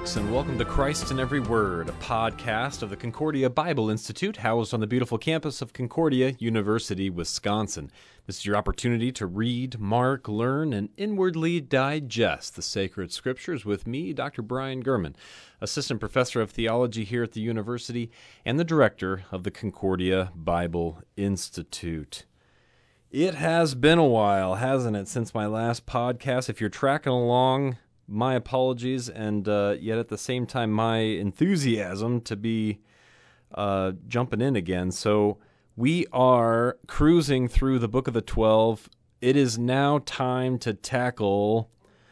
folks, and welcome to Christ in Every Word, a podcast of the Concordia Bible Institute, housed on the beautiful campus of Concordia University, Wisconsin. This is your opportunity to read, mark, learn, and inwardly digest the sacred scriptures with me, Dr. Brian Gurman, Assistant Professor of Theology here at the university and the Director of the Concordia Bible Institute. It has been a while, hasn't it, since my last podcast? If you're tracking along, my apologies, and yet at the same time, my enthusiasm to be jumping in again. So we are cruising through the Book of the 12. It is now time to tackle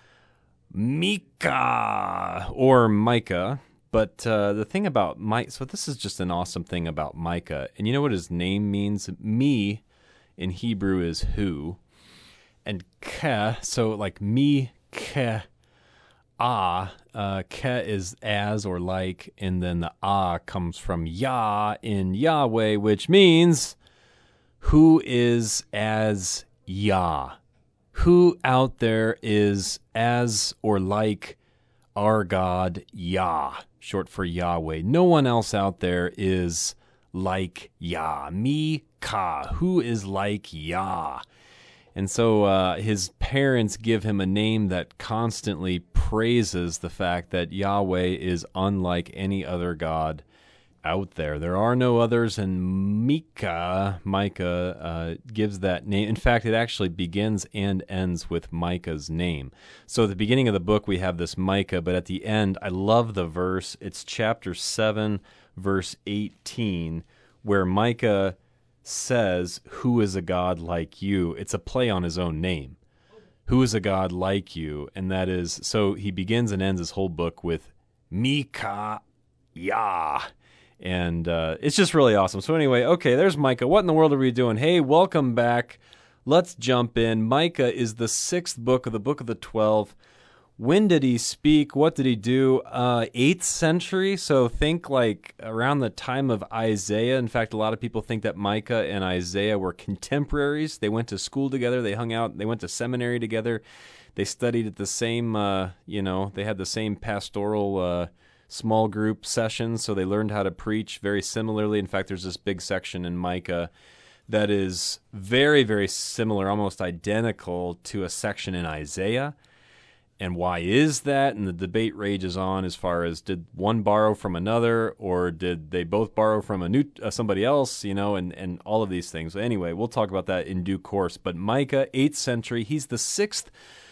Micah, or Micah. But the thing about Micah, so this is just an awesome thing about Micah. And you know what his name means? Me in Hebrew is who. And ke, so like me, ke. Ke is as or like, and then the comes from Yah in Yahweh, which means who is as Yah. Who out there is as or like our God Yah, short for Yahweh. No one else out there is like Yah. Micah, who is like Yah. And so his parents give him a name that constantly praises the fact that Yahweh is unlike any other God out there. There are no others, and Micah gives that name. In fact, it actually begins and ends with Micah's name. So at the beginning of the book, we have this Micah, but at the end, I love the verse. It's chapter 7, verse 18, where Micah says, who is a God like you? It's a play on his own name. Who is a God like you? And that is, so he begins and ends his whole book with Micah, Yah. And it's just really awesome. So anyway, okay, there's Micah. What in the world are we doing? Hey, welcome back. Let's jump in. Micah is the 6th book of the Book of the 12. When did he speak? What did he do? 8th century, so think like around the time of Isaiah. In fact, a lot of people think that Micah and Isaiah were contemporaries. They went to school together. They hung out. They went to seminary together. They studied at the same, they had the same pastoral small group sessions, so they learned how to preach very similarly. In fact, there's this big section in Micah that is very, very similar, almost identical to a section in Isaiah. And why is that? And the debate rages on as far as, did one borrow from another, or did they both borrow from somebody else, and all of these things. Anyway, we'll talk about that in due course. But Micah, 8th century, he's the 6th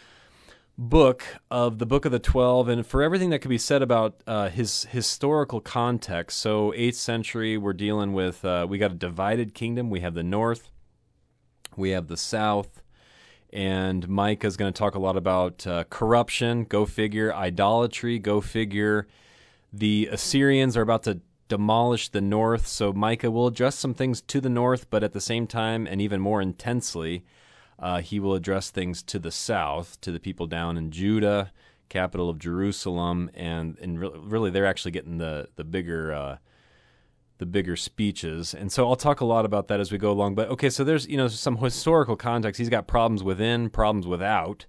book of the Book of the 12, and for everything that could be said about his historical context. So 8th century, we're dealing with, we got a divided kingdom. We have the north, we have the south. And Micah is going to talk a lot about corruption, go figure, idolatry, go figure. The Assyrians are about to demolish the north, so Micah will address some things to the north, but at the same time, and even more intensely, he will address things to the south, to the people down in Judah, capital of Jerusalem, and really they're actually getting the bigger speeches. And so I'll talk a lot about that as we go along. But okay, so there's, some historical context. He's got problems within, problems without.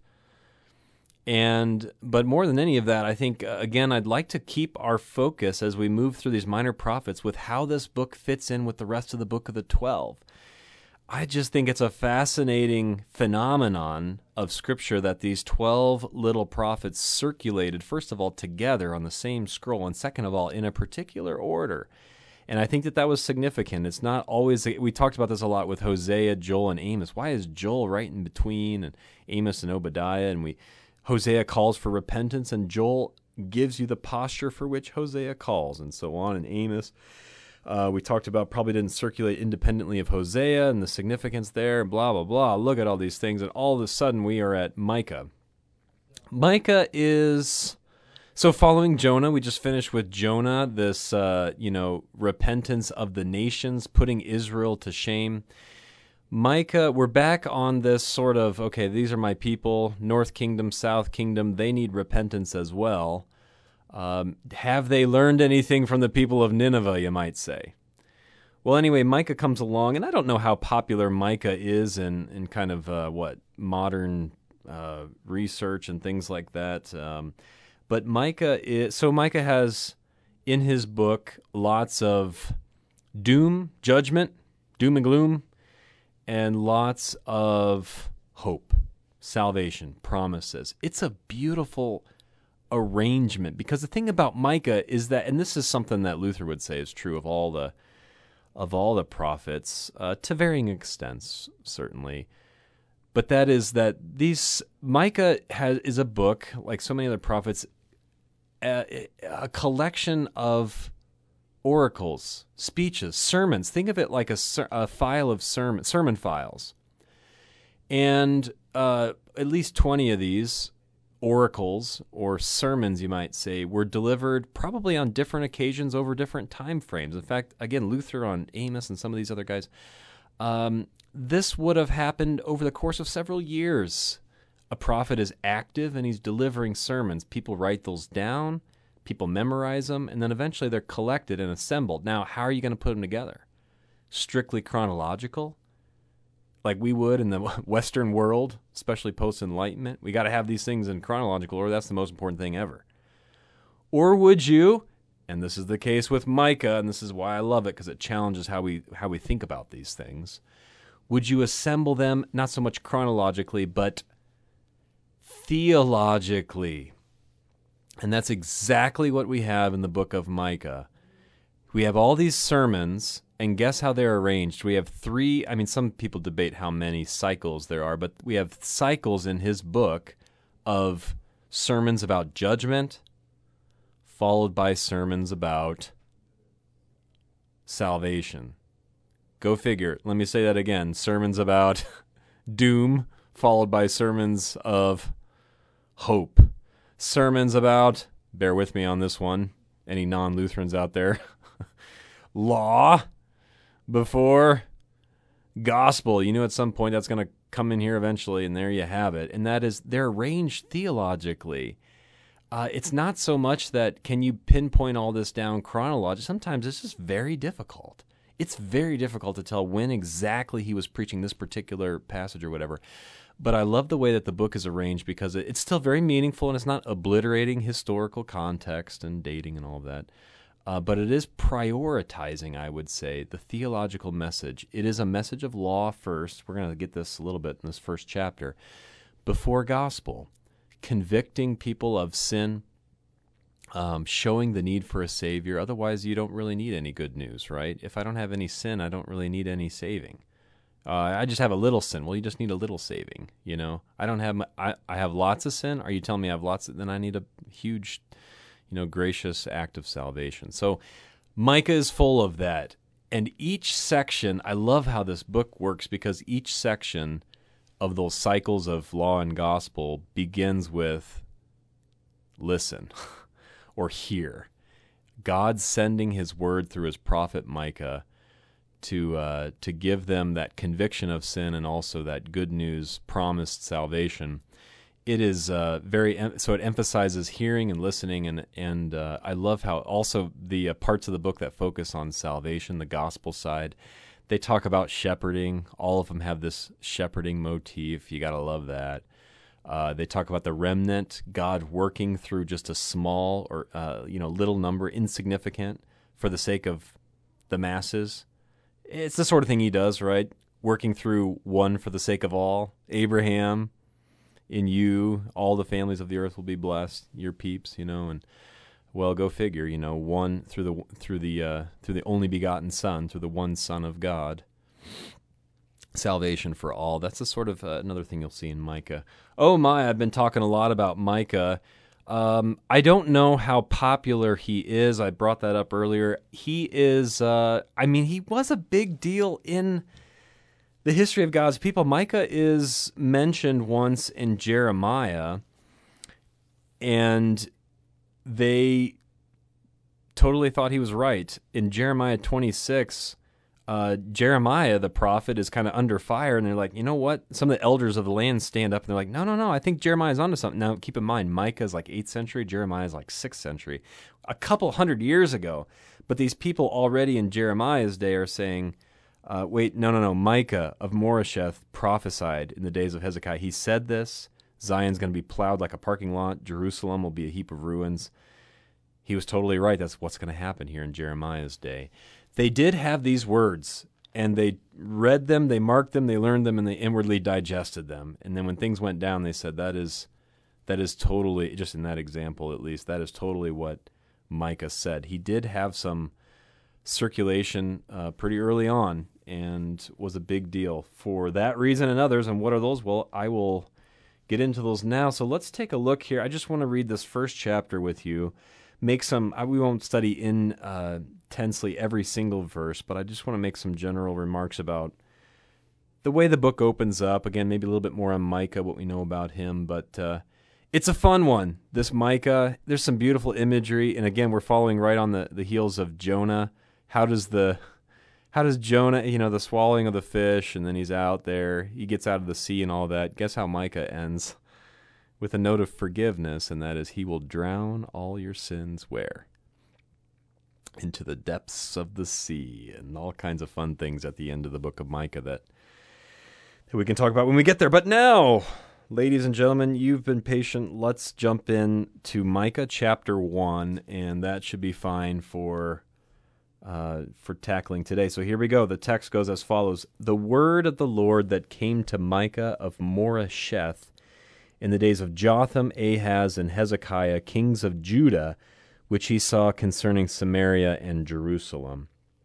But more than any of that, I think, again, I'd like to keep our focus as we move through these minor prophets with how this book fits in with the rest of the Book of the 12. I just think it's a fascinating phenomenon of Scripture that these 12 little prophets circulated, first of all, together on the same scroll, and second of all, in a particular order. And I think that was significant. It's not always, we talked about this a lot with Hosea, Joel, and Amos. Why is Joel right in between, and Amos and Obadiah? And Hosea calls for repentance, and Joel gives you the posture for which Hosea calls, and so on. And Amos, we talked about, probably didn't circulate independently of Hosea and the significance there, and blah, blah, blah. Look at all these things, and all of a sudden we are at Micah. Micah is... So following Jonah, we just finished with Jonah, this, repentance of the nations, putting Israel to shame. Micah, we're back on this sort of, okay, these are my people, North Kingdom, South Kingdom, they need repentance as well. Have they learned anything from the people of Nineveh, you might say? Well, anyway, Micah comes along, and I don't know how popular Micah is in kind of modern research and things like that. But Micah has in his book lots of judgment, doom and gloom, and lots of hope, salvation, promises. It's a beautiful arrangement, because the thing about Micah is that, and this is something that Luther would say is true of all the prophets, to varying extents, certainly. But that is that Micah is a book, like so many other prophets, a collection of oracles, speeches, sermons. Think of it like a file of sermon files. And at least 20 of these oracles, or sermons, you might say, were delivered probably on different occasions over different time frames. In fact, again, Luther on Amos and some of these other guys, this would have happened over the course of several years. A prophet is active and he's delivering sermons. People write those down, people memorize them, and then eventually they're collected and assembled. Now, how are you going to put them together? Strictly chronological? Like we would in the Western world, especially post-Enlightenment? We got to have these things in chronological order. That's the most important thing ever. Or would you, and this is the case with Micah, and this is why I love it, because it challenges how we think about these things, would you assemble them not so much chronologically, but theologically? And that's exactly what we have in the book of Micah. We have all these sermons, and guess how they're arranged? We have some people debate how many cycles there are, but we have cycles in his book of sermons about judgment, followed by sermons about salvation. Go figure. Let me say that again. Sermons about doom, followed by sermons of hope. Sermons about, bear with me on this one, any non-Lutherans out there, law before gospel. You know, at some point that's going to come in here eventually, and there you have it. And that is, they're arranged theologically. It's not so much that can you pinpoint all this down chronologically. Sometimes it's just very difficult. It's very difficult to tell when exactly he was preaching this particular passage or whatever. But I love the way that the book is arranged, because it's still very meaningful, and it's not obliterating historical context and dating and all of that. But it is prioritizing, I would say, the theological message. It is a message of law first. We're going to get this a little bit in this first chapter. Before gospel, convicting people of sin, showing the need for a Savior. Otherwise, you don't really need any good news, right? If I don't have any sin, I don't really need any saving. I just have a little sin. Well, you just need a little saving, you know. I have lots of sin. Are you telling me I have lots then I need a huge, gracious act of salvation. So Micah is full of that. And each section, I love how this book works, because each section of those cycles of law and gospel begins with listen or hear. God sending his word through his prophet Micah to give them that conviction of sin and also that good news, promised salvation. It is so it emphasizes hearing and listening, and I love how also the parts of the book that focus on salvation, the gospel side, they talk about shepherding. All of them have this shepherding motif. You got to love that. They talk about the remnant, God working through just a small or little number, insignificant, for the sake of the masses. It's the sort of thing he does, right? Working through one for the sake of all. Abraham, in you, all the families of the earth will be blessed. Your peeps, and well, go figure. One through the only begotten Son, through the one Son of God. Salvation for all. That's a sort of another thing you'll see in Micah. Oh my, I've been talking a lot about Micah. I don't know how popular he is. I brought that up earlier. He is, he was a big deal in the history of God's people. Micah is mentioned once in Jeremiah, and they totally thought he was right. In Jeremiah 26, Jeremiah, the prophet, is kind of under fire, and they're like, you know what? Some of the elders of the land stand up, and they're like, no, I think Jeremiah's onto something. Now, keep in mind, Micah is like 8th century, Jeremiah is like 6th century, a couple hundred years ago. But these people already in Jeremiah's day are saying, wait, no, Micah of Moresheth prophesied in the days of Hezekiah. He said this. Zion's going to be plowed like a parking lot. Jerusalem will be a heap of ruins. He was totally right. That's what's going to happen here in Jeremiah's day. They did have these words, and they read them, they marked them, they learned them, and they inwardly digested them. And then when things went down, they said, that is totally, just in that example at least, that is totally what Micah said. He did have some circulation pretty early on and was a big deal for that reason and others. And what are those? Well, I will get into those now. So let's take a look here. I just want to read this first chapter with you. We won't study intensely every single verse, but I just want to make some general remarks about the way the book opens up. Again, maybe a little bit more on Micah, what we know about him, but it's a fun one. This Micah, there's some beautiful imagery, and again, we're following right on the heels of Jonah. How does Jonah, the swallowing of the fish, and then he's out there, he gets out of the sea and all that. Guess how Micah ends? With a note of forgiveness, and that is, he will drown all your sins where? Into the depths of the sea, and all kinds of fun things at the end of the book of Micah that we can talk about when we get there. But now, ladies and gentlemen, you've been patient. Let's jump in to Micah chapter 1, and that should be fine for tackling today. So here we go. The text goes as follows. The word of the Lord that came to Micah of Moresheth in the days of Jotham, Ahaz, and Hezekiah, kings of Judah, which he saw concerning Samaria and Jerusalem.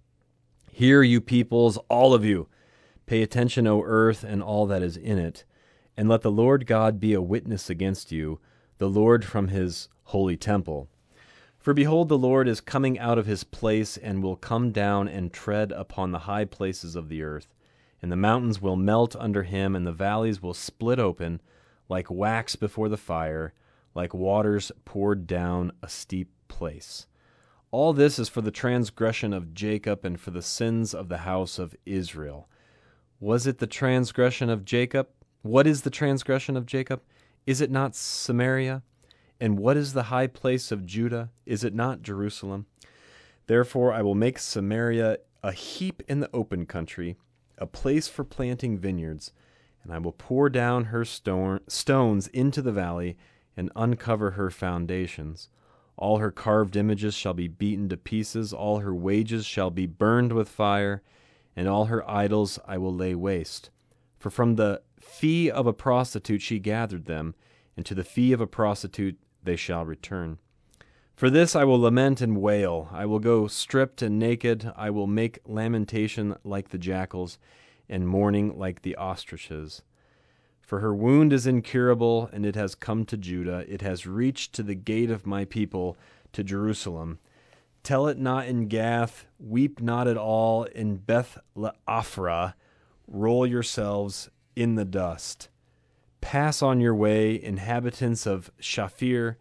Hear, you peoples, all of you. Pay attention, O earth, and all that is in it, and let the Lord God be a witness against you, the Lord from his holy temple. For behold, the Lord is coming out of his place, and will come down and tread upon the high places of the earth. And the mountains will melt under him, and the valleys will split open, like wax before the fire, like waters poured down a steep place. All this is for the transgression of Jacob and for the sins of the house of Israel. Was it the transgression of Jacob? What is the transgression of Jacob? Is it not Samaria? And what is the high place of Judah? Is it not Jerusalem? Therefore I will make Samaria a heap in the open country, a place for planting vineyards, and I will pour down her stones into the valley and uncover her foundations. All her carved images shall be beaten to pieces, all her wages shall be burned with fire, and all her idols I will lay waste. For from the fee of a prostitute she gathered them, and to the fee of a prostitute they shall return. For this I will lament and wail. I will go stripped and naked. I will make lamentation like the jackals, and mourning like the ostriches. For her wound is incurable, and it has come to Judah. It has reached to the gate of my people, to Jerusalem. Tell it not in Gath, weep not at all in Beth-le-Aphrah. Roll yourselves in the dust. Pass on your way, inhabitants of Shaphir,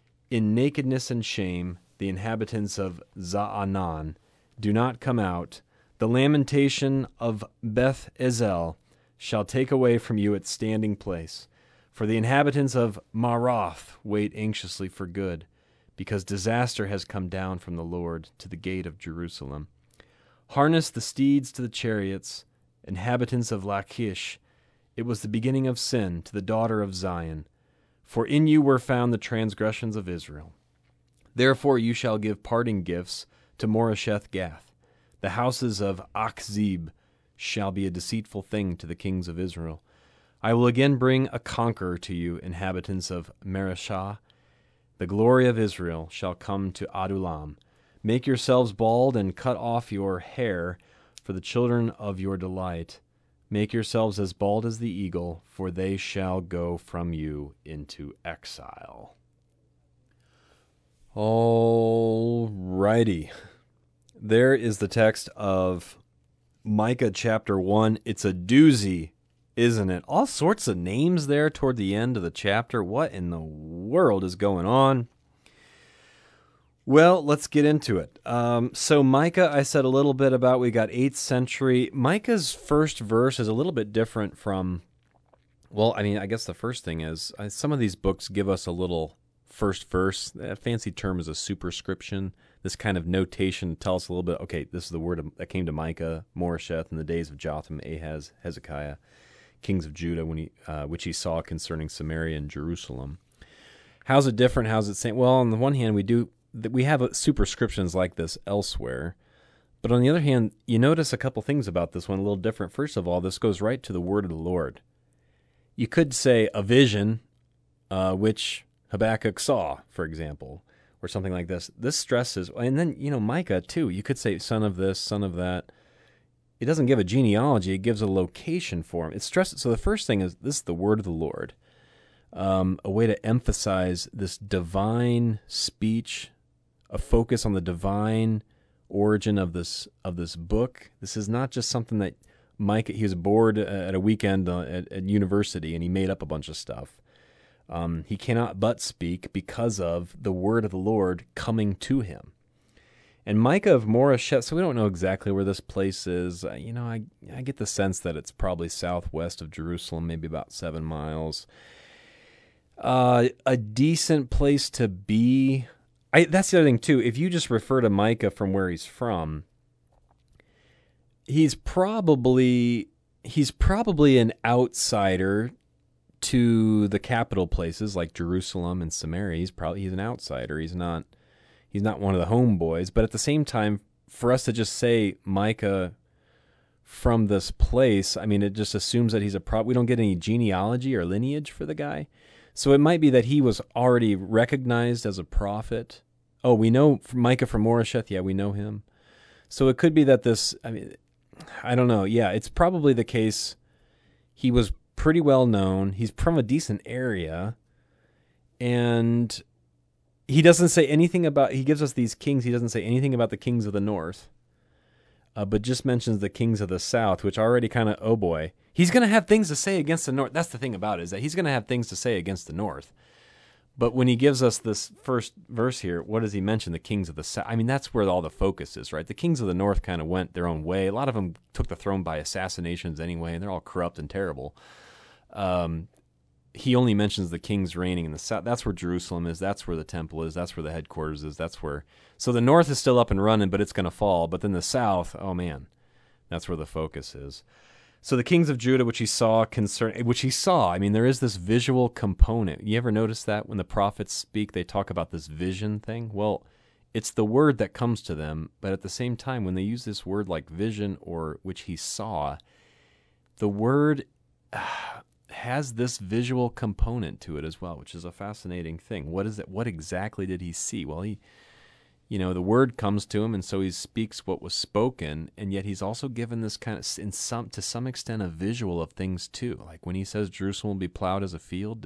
in nakedness and shame, the inhabitants of Zaanan. Do not come out. The lamentation of Beth-ezel shall take away from you its standing place. For the inhabitants of Maroth wait anxiously for good, because disaster has come down from the Lord to the gate of Jerusalem. Harness the steeds to the chariots, inhabitants of Lachish. It was the beginning of sin to the daughter of Zion. For in you were found the transgressions of Israel. Therefore you shall give parting gifts to Moresheth Gath. The houses of Achzib shall be a deceitful thing to the kings of Israel. I will again bring a conqueror to you, inhabitants of Mareshah. The glory of Israel shall come to Adullam. Make yourselves bald and cut off your hair for the children of your delight. Make yourselves as bald as the eagle, for they shall go from you into exile. All righty. There is the text of Micah chapter 1. It's a doozy, isn't it? All sorts of names there toward the end of the chapter. What in the world is going on? Well, let's get into it. So Micah, I said a little bit about, we got 8th century. Micah's first verse is a little bit different from, well, I mean, I guess the first thing is, some of these books give us a little first verse. A fancy term is a superscription. This kind of notation to tell us a little bit, okay, this is the word that came to Micah, Moresheth, in the days of Jotham, Ahaz, Hezekiah, kings of Judah, which he saw concerning Samaria and Jerusalem. How's it different? How's it same? Well, on the one hand, we have superscriptions like this elsewhere. But on the other hand, you notice a couple things about this one a little different. First of all, this goes right to the word of the Lord. You could say a vision, which Habakkuk saw, for example, or something like this. This stresses, and then, Micah too. You could say son of this, son of that. It doesn't give a genealogy. It gives a location for him. It stresses. So the first thing is this is the word of the Lord, a way to emphasize this divine speech, a focus on the divine origin of this book. This is not just something that Micah, he was bored at a weekend at university and he made up a bunch of stuff. He cannot but speak because of the word of the Lord coming to him. And Micah of Moresheth, so we don't know exactly where this place is. I get the sense that it's probably southwest of Jerusalem, maybe about 7 miles. A decent place to be. That's the other thing, too. If you just refer to Micah from where he's from, he's probably an outsider to the capital places like Jerusalem and Samaria. He's an outsider. He's not one of the homeboys. But at the same time, for us to just say Micah from this place, it just assumes that he's we don't get any genealogy or lineage for the guy. So it might be that he was already recognized as a prophet. Oh, we know Micah from Moresheth. Yeah, we know him. So it could be that I don't know. Yeah, it's probably the case. He was pretty well known. He's from a decent area. And he doesn't say anything he gives us these kings. He doesn't say anything about the kings of the north, but just mentions the kings of the south, which already kind of, oh boy. He's going to have things to say against the north. That's the thing about it, is that he's going to have things to say against the north. But when he gives us this first verse here, what does he mention? The kings of the south. That's where all the focus is, right? The kings of the north kind of went their own way. A lot of them took the throne by assassinations anyway, and they're all corrupt and terrible. He only mentions the kings reigning in the south. That's where Jerusalem is. That's where the temple is. That's where the headquarters is. So the north is still up and running, but it's going to fall. But then the south, oh man, that's where the focus is. So the kings of Judah, which he saw, there is this visual component. You ever notice that when the prophets speak, they talk about this vision thing? Well, it's the word that comes to them, but at the same time, when they use this word like vision or which he saw, the word has this visual component to it as well, which is a fascinating thing. What is it? What exactly did he see? Well, the word comes to him, and so he speaks what was spoken, and yet he's also given this kind of, to some extent, a visual of things too. Like when he says Jerusalem will be plowed as a field,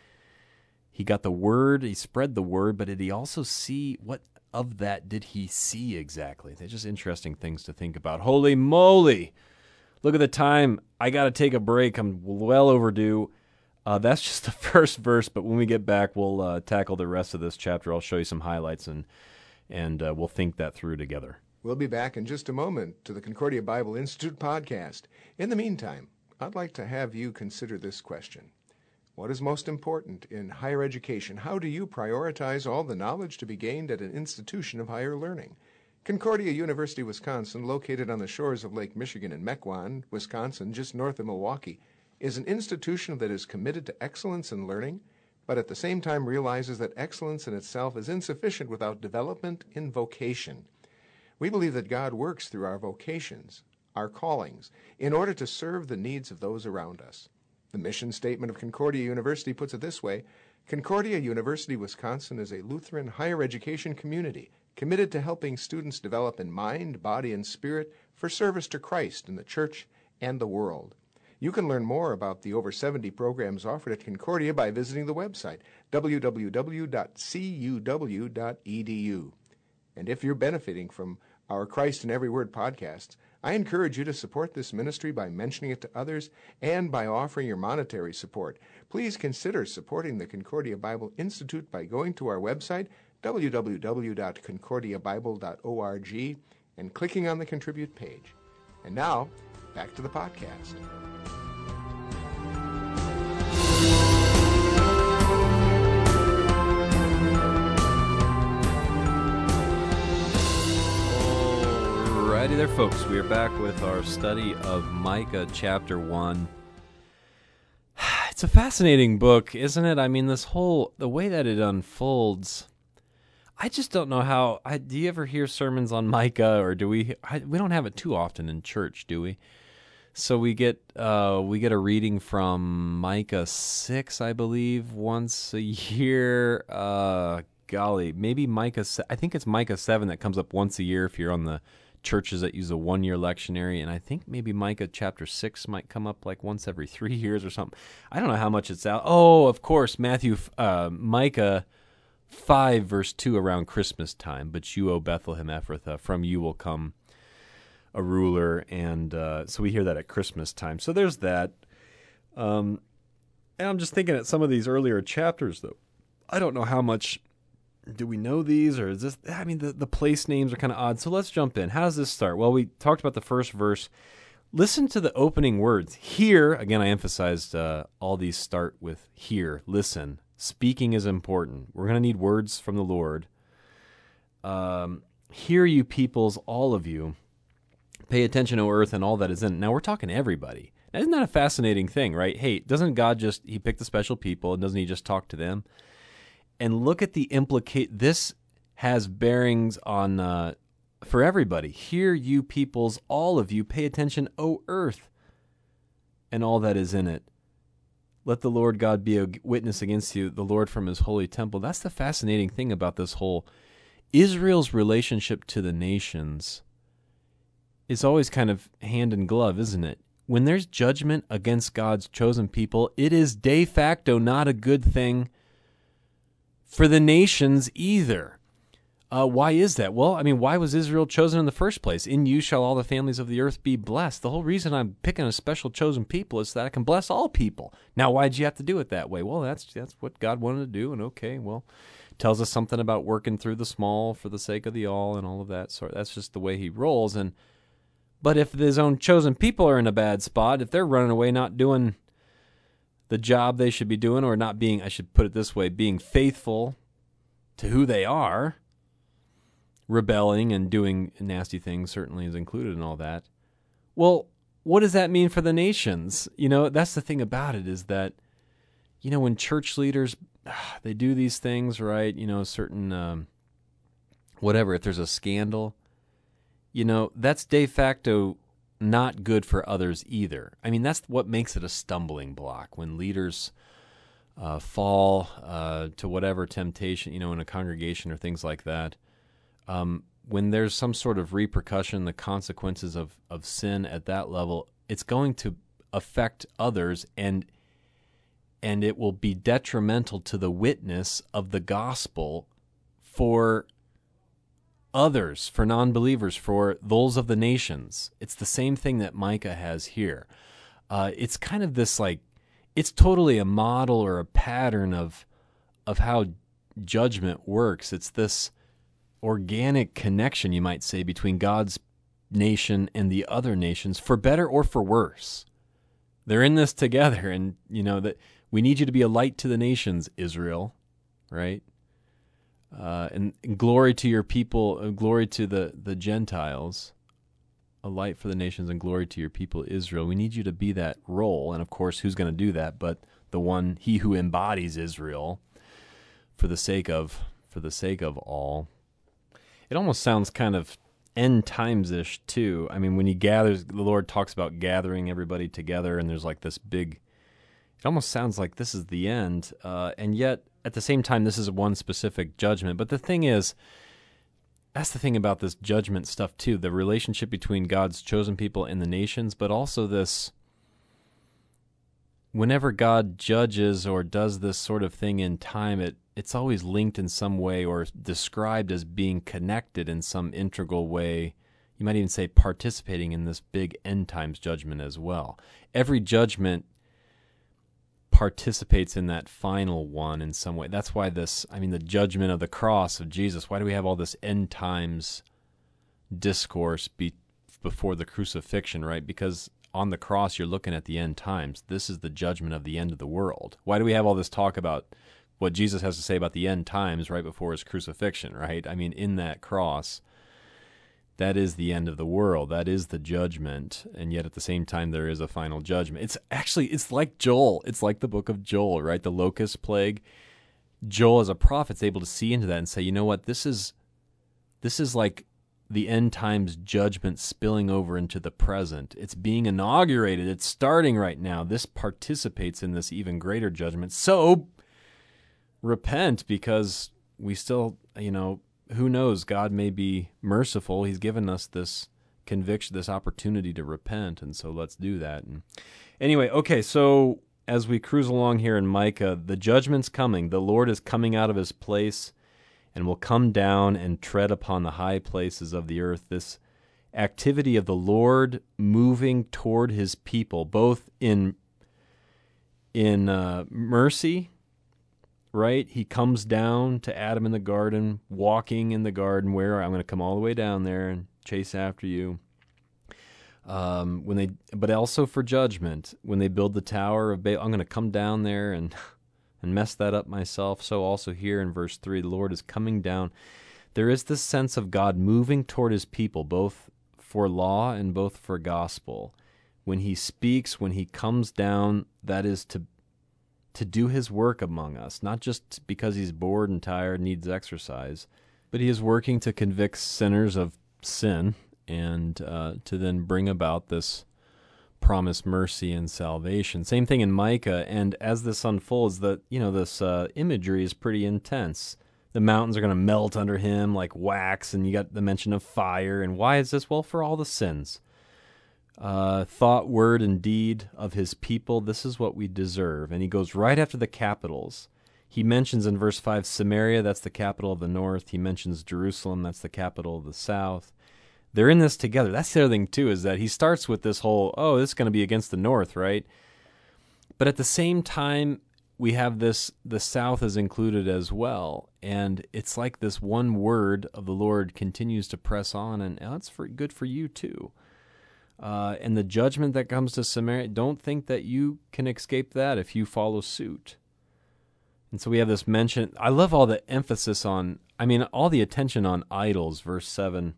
he got the word, he spread the word, but did he also see, what of that did he see exactly? They're just interesting things to think about. Holy moly! Look at the time. I got to take a break. I'm well overdue. That's just the first verse, but when we get back, we'll tackle the rest of this chapter. I'll show you some highlights, and we'll think that through together. We'll be back in just a moment to the Concordia Bible Institute podcast. In the meantime, I'd like to have you consider this question. What is most important in higher education? How do you prioritize all the knowledge to be gained at an institution of higher learning? Concordia University, Wisconsin, located on the shores of Lake Michigan in Mequon, Wisconsin, just north of Milwaukee, is an institution that is committed to excellence in learning, but at the same time realizes that excellence in itself is insufficient without development in vocation. We believe that God works through our vocations, our callings, in order to serve the needs of those around us. The mission statement of Concordia University puts it this way: Concordia University, Wisconsin is a Lutheran higher education community committed to helping students develop in mind, body, and spirit for service to Christ in the church and the world. You can learn more about the over 70 programs offered at Concordia by visiting the website, www.cuw.edu. And if you're benefiting from our Christ in Every Word podcasts, I encourage you to support this ministry by mentioning it to others and by offering your monetary support. Please consider supporting the Concordia Bible Institute by going to our website, www.concordiabible.org, and clicking on the Contribute page. And now, back to the podcast. Alrighty there, folks. We are back with our study of Micah chapter 1. It's a fascinating book, isn't it? I mean, the way that it unfolds, I just don't know how. Do you ever hear sermons on Micah, or do we? We don't have it too often in church, do we? So we get a reading from Micah 6, I believe, once a year. Golly, maybe I think it's Micah 7 that comes up once a year if you're on the churches that use a 1-year lectionary, and I think maybe Micah chapter 6 might come up like once every 3 years or something. I don't know how much it's out. Oh, of course, Micah 5 verse 2 around Christmas time. But you, O Bethlehem Ephrathah, from you will come a ruler, and so we hear that at Christmas time. So there's that. And I'm just thinking at some of these earlier chapters, though. I don't know how much. Do we know these, or is this? I mean, the place names are kind of odd. So let's jump in. How does this start? Well, we talked about the first verse. Listen to the opening words. Hear, again, I emphasized all these start with hear, listen. Speaking is important. We're going to need words from the Lord. Hear, you peoples, all of you. Pay attention, O earth, and all that is in it. Now, we're talking everybody. Now, isn't that a fascinating thing, right? Hey, doesn't God he picked the special people, and doesn't he just talk to them? And look at the this has bearings on for everybody. Hear, you peoples, all of you, pay attention, O earth, and all that is in it. Let the Lord God be a witness against you, the Lord from his holy temple. That's the fascinating thing about this whole Israel's relationship to the nations is always kind of hand in glove, isn't it? When there's judgment against God's chosen people, it is de facto not a good thing for the nations either. Why is that? Well, I mean, why was Israel chosen in the first place? In you shall all the families of the earth be blessed. The whole reason I'm picking a special chosen people is that I can bless all people. Now, why'd you have to do it that way? Well, that's what God wanted to do, and okay, well, it tells us something about working through the small for the sake of the all and all of that sort. That's just the way he rolls. But if his own chosen people are in a bad spot, if they're running away, not doing the job they should be doing, or not being, I should put it this way, being faithful to who they are, rebelling and doing nasty things certainly is included in all that. Well, what does that mean for the nations? You know, that's the thing about it, is that, you know, when church leaders, they do these things, right? You know, certain, whatever, if there's a scandal, you know, that's de facto not good for others either. I mean, that's what makes it a stumbling block when leaders fall to whatever temptation, you know, in a congregation or things like that. When there's some sort of repercussion, the consequences of sin at that level, it's going to affect others, and it will be detrimental to the witness of the gospel for others, for non-believers, for those of the nations. It's the same thing that Micah has here. It's kind of this, like, it's totally a model or a pattern of how judgment works. It's this organic connection, you might say, between God's nation and the other nations, for better or for worse. They're in this together, and, you know, that we need you to be a light to the nations, Israel, right? And glory to your people, glory to the Gentiles, a light for the nations, and glory to your people, Israel. We need you to be that role, and of course, who's going to do that? But he who embodies Israel, for the sake of all. It almost sounds kind of end times-ish too. I mean, when he gathers, the Lord talks about gathering everybody together, and there's like this big. It almost sounds like this is the end, and yet, at the same time, this is one specific judgment. But the thing is, that's the thing about this judgment stuff too, the relationship between God's chosen people and the nations, but also this, whenever God judges or does this sort of thing in time, it's always linked in some way or described as being connected in some integral way. You might even say participating in this big end times judgment as well. Every judgment participates in that final one in some way. That's why the judgment of the cross of Jesus, why do we have all this end times discourse before the crucifixion, right? Because on the cross, you're looking at the end times. This is the judgment of the end of the world. Why do we have all this talk about what Jesus has to say about the end times right before his crucifixion, right? I mean, in that cross, That is the end of the world. That is the judgment. And yet at the same time, there is a final judgment. It's like Joel. It's like the book of Joel, right? The locust plague. Joel, as a prophet, is able to see into that and say, you know what? This is like the end times judgment spilling over into the present. It's being inaugurated. It's starting right now. This participates in this even greater judgment. So repent, because we still, who knows? God may be merciful. He's given us this conviction, this opportunity to repent, and so let's do that. And anyway, okay, so as we cruise along here in Micah, the judgment's coming. The Lord is coming out of his place and will come down and tread upon the high places of the earth. This activity of the Lord moving toward his people, both in mercy, right? He comes down to Adam in the garden, walking in the garden where I'm going to come all the way down there and chase after you. But also for judgment, when they build the Tower of Babel, I'm going to come down there and mess that up myself. So also here in verse 3, the Lord is coming down. There is this sense of God moving toward his people, both for law and both for gospel. When he speaks, when he comes down, that is to do his work among us, not just because he's bored and tired, needs exercise, but he is working to convict sinners of sin and to then bring about this promised mercy and salvation. Same thing in Micah, and as this unfolds, this imagery is pretty intense. The mountains are going to melt under him like wax, and you got the mention of fire. And why is this? Well, for all the sins. Thought, word, and deed of his people, this is what we deserve. And he goes right after the capitals. He mentions in verse 5 Samaria, that's the capital of the north. He mentions Jerusalem, that's the capital of the south. They're in this together. That's the other thing, too, is that he starts with this whole, this is going to be against the north, right? But at the same time, we have this, the south is included as well. And it's like this one word of the Lord continues to press on, and that's good for you, too. And the judgment that comes to Samaria, don't think that you can escape that if you follow suit. And so we have this mention. I love all the emphasis on, all the attention on idols, verse 7.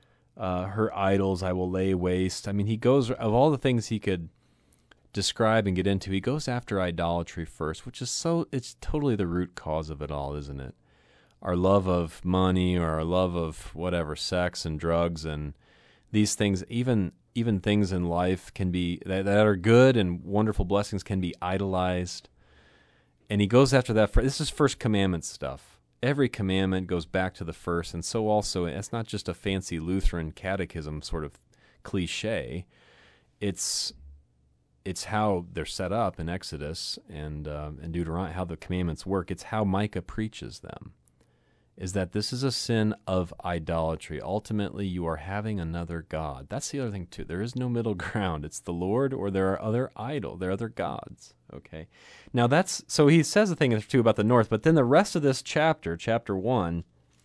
Her idols I will lay waste. He goes, of all the things he could describe and get into, he goes after idolatry first, which is it's totally the root cause of it all, isn't it? Our love of money, or our love of whatever, sex and drugs and these things, even things in life can be, that are good and wonderful blessings, can be idolized. And he goes after that. This is first commandment stuff. Every commandment goes back to the first, and so also, it's not just a fancy Lutheran catechism sort of cliche. It's how they're set up in Exodus and Deuteronomy, how the commandments work. It's how Micah preaches them, is that this is a sin of idolatry. Ultimately, you are having another god. That's the other thing, too. There is no middle ground. It's the Lord, or there are other idols. There are other gods, okay? Now, so he says a thing or two about the north, but then the rest of this chapter 1,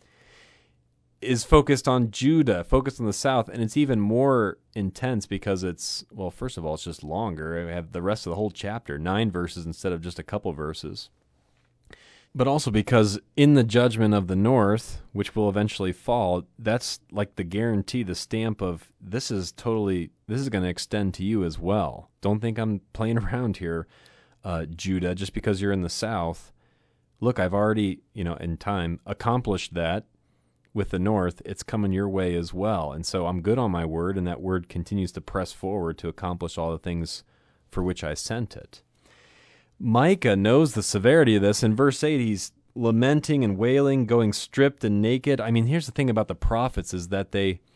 is focused on Judah, focused on the south, and it's even more intense because first of all, it's just longer. We have the rest of the whole chapter, 9 verses instead of just a couple verses. But also because in the judgment of the north, which will eventually fall, that's like the guarantee, the stamp of this is going to extend to you as well. Don't think I'm playing around here, Judah, just because you're in the south. Look, I've already, in time, accomplished that with the north. It's coming your way as well. And so I'm good on my word, and that word continues to press forward to accomplish all the things for which I sent it. Micah knows the severity of this. In verse 8, he's lamenting and wailing, going stripped and naked. Here's the thing about the prophets is that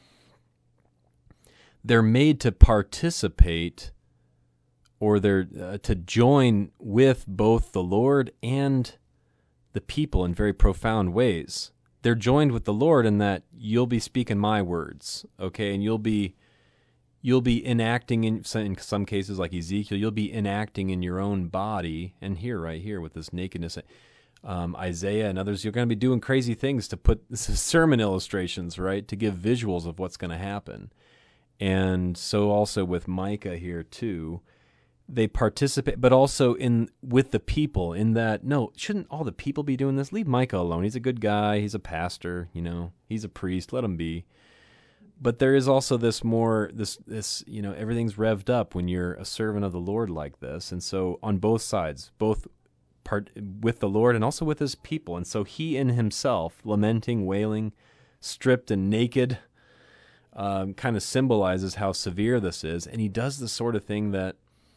they're made to participate, or they're to join with both the Lord and the people in very profound ways. They're joined with the Lord in that you'll be speaking my words, okay, and you'll be enacting in some cases, like Ezekiel, you'll be enacting in your own body, and right here with this nakedness, Isaiah and others, you're going to be doing crazy things to put sermon illustrations, right, to give visuals of what's going to happen. And so also with Micah here too, they participate, but also with the people in that, no, shouldn't all the people be doing this? Leave Micah alone. He's a good guy. He's a pastor, he's a priest. Let him be. But there is also this more, this, everything's revved up when you're a servant of the Lord like this. And so on both sides, both part with the Lord and also with his people. And so he in himself, lamenting, wailing, stripped and naked, kind of symbolizes how severe this is. And he does the sort of thing that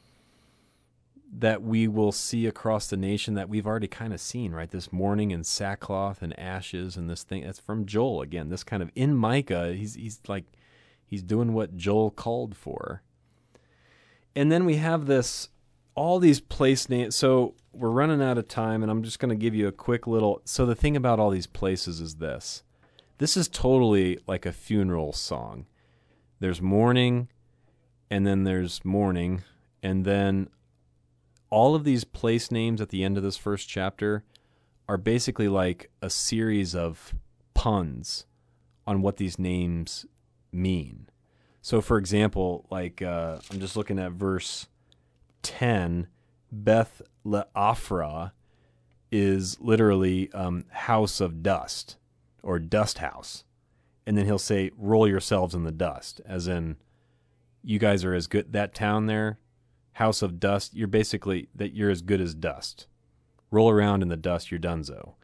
we will see across the nation that we've already kind of seen, right? This mourning in sackcloth and ashes and this thing. That's from Joel again. This kind of, in Micah, he's doing what Joel called for. And then we have all these place names. So we're running out of time, and I'm just going to give you a quick little. So the thing about all these places is this. This is totally like a funeral song. There's mourning, and then there's mourning, and then all of these place names at the end of this first chapter are basically like a series of puns on what these names mean. So, for example, like I'm just looking at verse 10, Beth Le'afra is literally house of dust or dust house. And then he'll say, roll yourselves in the dust, as in you guys are as good, that town there, house of dust, you're basically, that you're as good as dust. Roll around in the dust, you're donezo.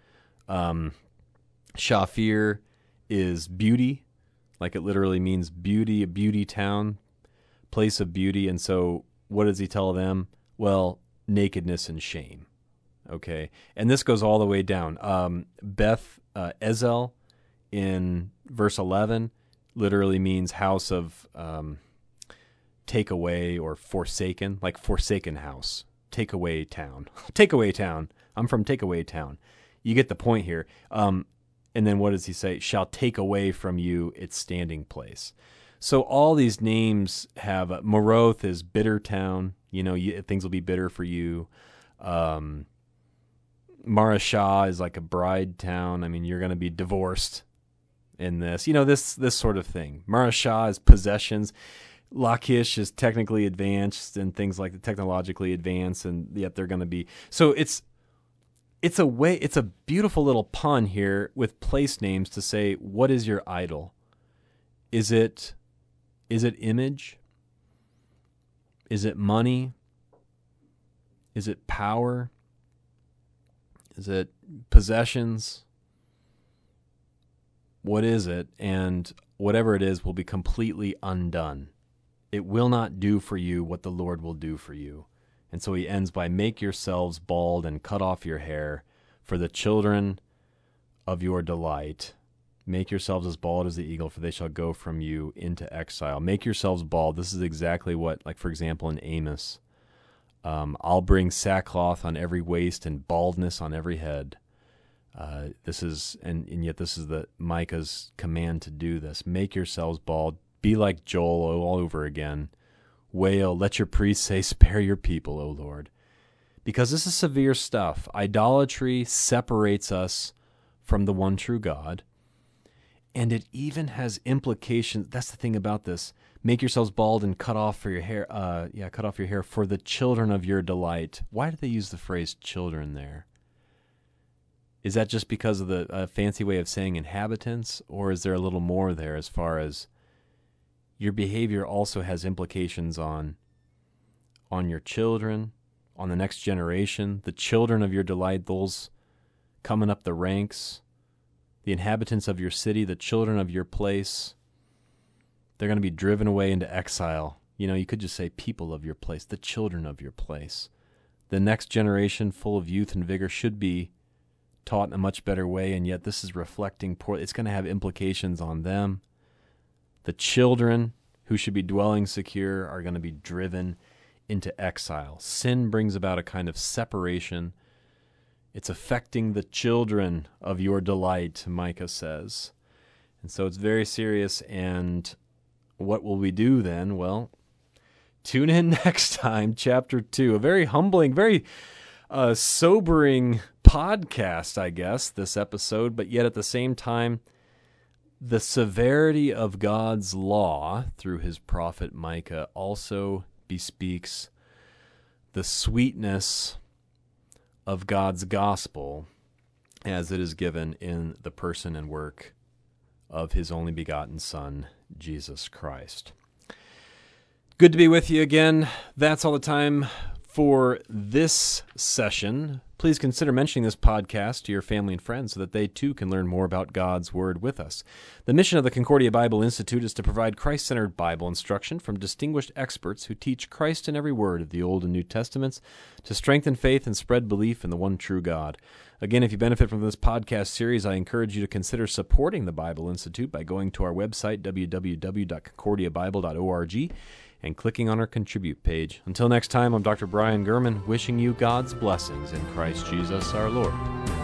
Shafir is beauty, like it literally means beauty, a beauty town, place of beauty. And so what does he tell them? Well, nakedness and shame. Okay. And this goes all the way down. Beth Ezel in verse 11 literally means house of take away or forsaken, like forsaken house, take away town. Takeaway town. I'm from takeaway town. You get the point here. And then what does he say? Shall take away from you its standing place. So all these names have, Moroth is bitter town. Things will be bitter for you. Marashah is like a bride town. I mean, you're going to be divorced in this. This sort of thing. Marashah is possessions. Lachish is technically advanced and things like technologically advanced, and yet they're going to be. So it's a beautiful little pun here with place names to say, what is your idol? Is it image? Is it money? Is it power? Is it possessions? What is it? And whatever it is will be completely undone. It will not do for you what the Lord will do for you. And so he ends by, make yourselves bald and cut off your hair for the children of your delight. Make yourselves as bald as the eagle, for they shall go from you into exile. Make yourselves bald. This is exactly what, like, for example, in Amos, I'll bring sackcloth on every waist and baldness on every head. This is, and yet this is the Micah's command to do this. Make yourselves bald. Be like Joel all over again. Wail, let your priests say, spare your people, O Lord. Because this is severe stuff. Idolatry separates us from the one true God. And it even has implications. That's the thing about this. Make yourselves bald and cut off your hair for the children of your delight. Why do they use the phrase children there? Is that just because of the fancy way of saying inhabitants? Or is there a little more there as far as your behavior also has implications on your children, on the next generation, the children of your delight, those coming up the ranks, the inhabitants of your city, the children of your place? They're going to be driven away into exile. You could just say people of your place, the children of your place. The next generation, full of youth and vigor, should be taught in a much better way, and yet this is reflecting poor. It's going to have implications on them. The children who should be dwelling secure are going to be driven into exile. Sin brings about a kind of separation. It's affecting the children of your delight, Micah says. And so it's very serious. And what will we do then? Well, tune in next time, chapter 2. A very humbling, very sobering podcast, I guess, this episode. But yet at the same time, the severity of God's law through his prophet Micah also bespeaks the sweetness of God's gospel as it is given in the person and work of his only begotten Son, Jesus Christ. Good to be with you again. That's all the time for this session. Please consider mentioning this podcast to your family and friends so that they too can learn more about God's Word with us. The mission of the Concordia Bible Institute is to provide Christ-centered Bible instruction from distinguished experts who teach Christ in every word of the Old and New Testaments to strengthen faith and spread belief in the one true God. Again, if you benefit from this podcast series, I encourage you to consider supporting the Bible Institute by going to our website, www.concordiabible.org, and clicking on our Contribute page. Until next time, I'm Dr. Brian Gurman, wishing you God's blessings in Christ Jesus our Lord.